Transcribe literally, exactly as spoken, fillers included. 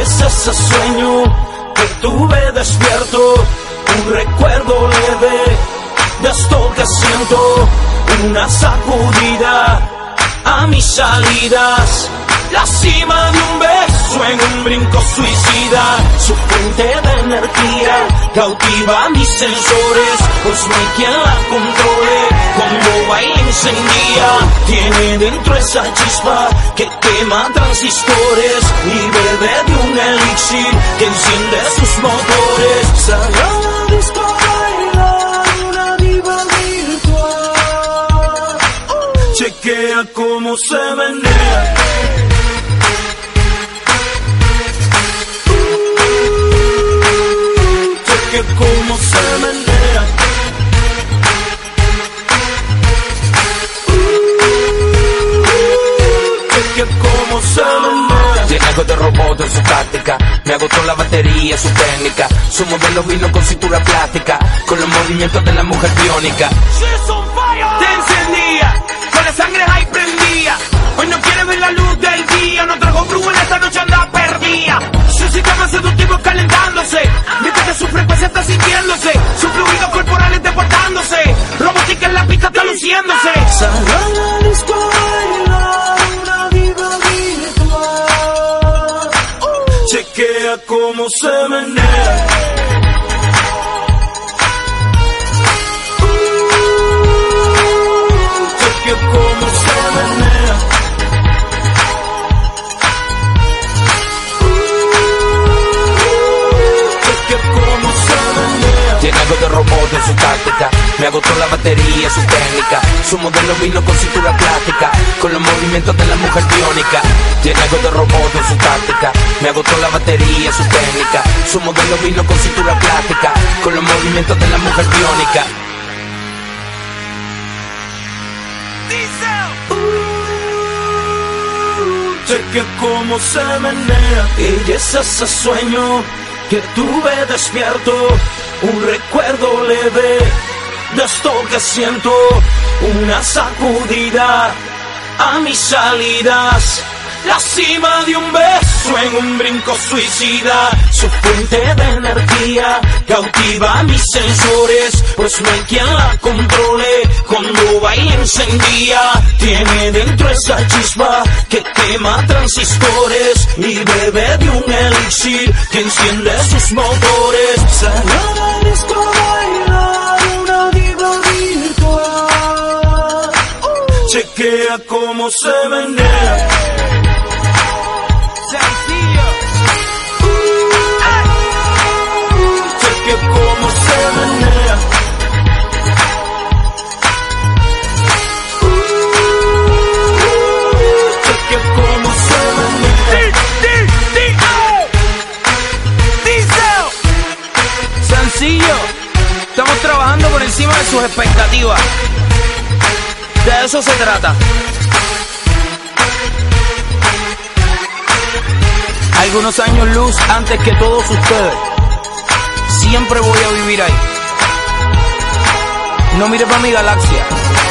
es ese sueño que tuve despierto, un recuerdo leve de esto que siento, una sacudida a mis salidas, la cima de un beso en un brinco suicida, su fuente de energía cautiva mis sensores, pues no hay quien la controle, cuando baila encendía, tiene dentro esa chispa que quema transistores y bebe de un elixir que enciende sus motores. Salió a la disco a bailar una diva virtual, chequea cómo se menea. Que como se menea, uh, que como se menea. Tiene algo de robot en su táctica, me agotó la batería, su técnica. Su modelo vino con cintura plástica, con los movimientos de la mujer biónica. Te encendía, con la sangre ahí prendía. Hoy no quiere ver la luz del día, no trago brujo en esta noche anda perdida. Su sistema seductivo calentándose, mientras que su frecuencia está sintiéndose, sus fluidos corporales deportándose, robótica en la pista está luciéndose. Salió a la disco a bailar una diva virtual, uh, chequea cómo se menea. Uh, chequea cómo se menea. Tiene algo de robot en su táctica, me agotó la batería, su técnica. Su modelo vino con cintura plástica, con los movimientos de la mujer biónica. Tiene algo de robot en su táctica, me agotó la batería, su técnica. Su modelo vino con cintura plástica, con los movimientos de la mujer biónica. Uh, cheque cómo se menea. Y es ese sueño que tuve despierto, un recuerdo leve de esto que siento, una sacudida a mis salidas, la cima de un beso en un brinco suicida, su fuente de energía cautiva mis sensores, pues no hay quien la controle, cuando baila encendía, tiene dentro esa chispa que quema transistores y bebe de un elixir que enciende sus motores. Salió a la disco a bailar una diva virtual, uh, chequea cómo se menea. Cómo se menea, cheque cómo se menea. Sencillo, estamos trabajando por encima de sus expectativas. De eso se trata. Algunos años luz antes que todos ustedes. Siempre voy a vivir ahí. No mire para mi galaxia.